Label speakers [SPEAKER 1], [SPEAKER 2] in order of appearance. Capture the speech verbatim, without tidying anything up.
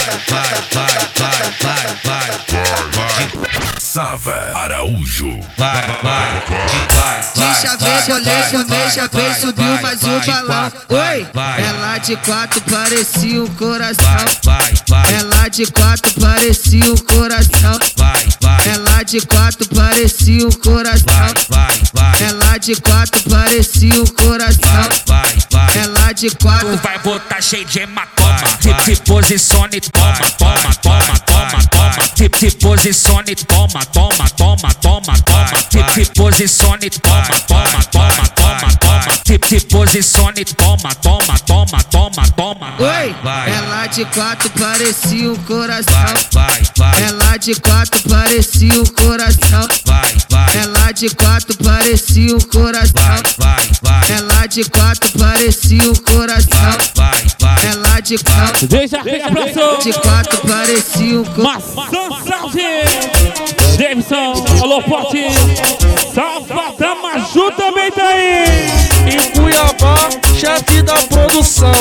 [SPEAKER 1] vai, vai, vai, vai, vai.
[SPEAKER 2] Sava Araújo.
[SPEAKER 1] Vai, vai, vai.
[SPEAKER 3] Deixa ver, colei, fumei, chapei, subiu mais um balão. Oi, ela de quatro parecia um coração. Ela de quatro parecia um coração. Ela de quatro parecia um coração. Ela de quatro parecia um coração. Ela de quatro
[SPEAKER 4] vai botar cheio de hematoma. Se posicione, toma, toma, toma, toma, toma. Se posicione, toma, toma, toma, toma, toma. Se posicione, toma, toma, toma, toma, toma. Se posicione, toma, toma, toma, toma, toma.
[SPEAKER 3] Oi, ela de quatro parecia um coração. Ela de quatro parecia um coração. Ela de quatro parecia um coração. Ela de quatro parecia um coração. Ela de quatro.
[SPEAKER 5] Deixa a abraço.
[SPEAKER 3] De quatro parecia um coração.
[SPEAKER 5] Maçã Salve. Davidson, alô Forte. Salva da Maju também tá aí.
[SPEAKER 6] Em Cuiabá, chefe da produção.